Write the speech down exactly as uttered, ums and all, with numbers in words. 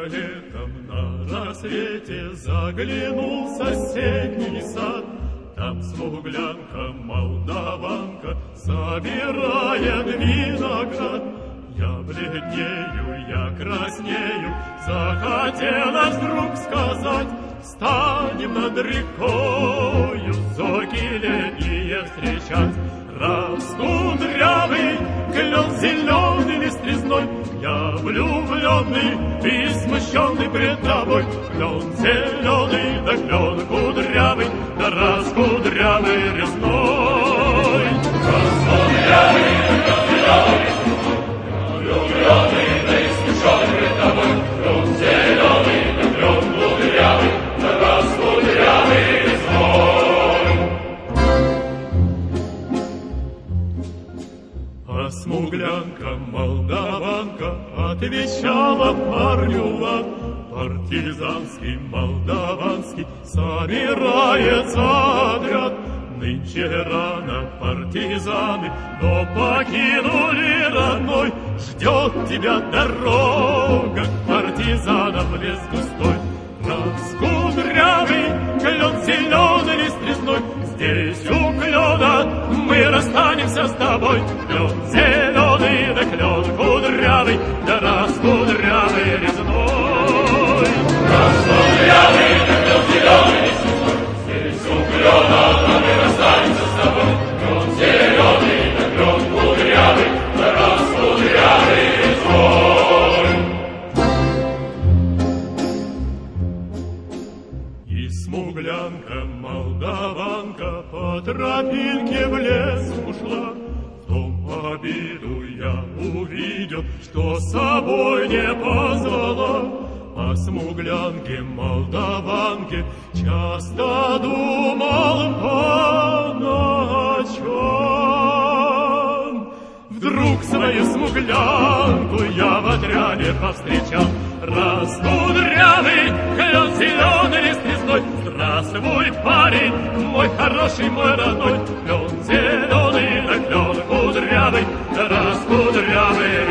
летом на рассвете заглянул в соседний сад. Там смуглянка, молдаванка собирает виноград. Я бледнею, я краснею, захотелось вдруг сказать: встанем над рекою, зорьки летние встречать. Раскудрявый клен зеленый листвизной, я влюбленный и смущенный пред тобой. Клен зеленый, да клен кудрявый, да раскудрявый резной. Раскудрявый, да клен зеленый, я влюбленный, да и смущенный пред тобой. Клен зеленый, да клен кудрявый, да раскудрявый резной. А смуглянка, молдаванка отвечала парню лад. Партизанский, молдаванский собирается отряд. Нынче рано партизаны, но покинули родной. Ждет тебя дорога к партизанам лес густой. Раскудрявый клен зеленый листвизной, здесь у клена мы расстанемся с тобой. Клен зеленый, да клен кудрявый, да раскудрявый резной. Раскудрявый, да клен зеленый листвизной, здесь у клена мы расстанемся с тобой. Клен зеленый, да клен кудрявый, да раскудрявый резной. И смуглянка, молдаванка по тропинке в лес ушла. В том обиду я увидел, что с собой не позвала. О смуглянке, молдаванке часто думал по ночам. Вдруг свою смуглянку я в отряде повстречал. Раскудрявый клен зеленый листвизной, здравствуй, парень, мой хороший, мой родной. Клен зеленый, да клен кудрявый, да раскудрявый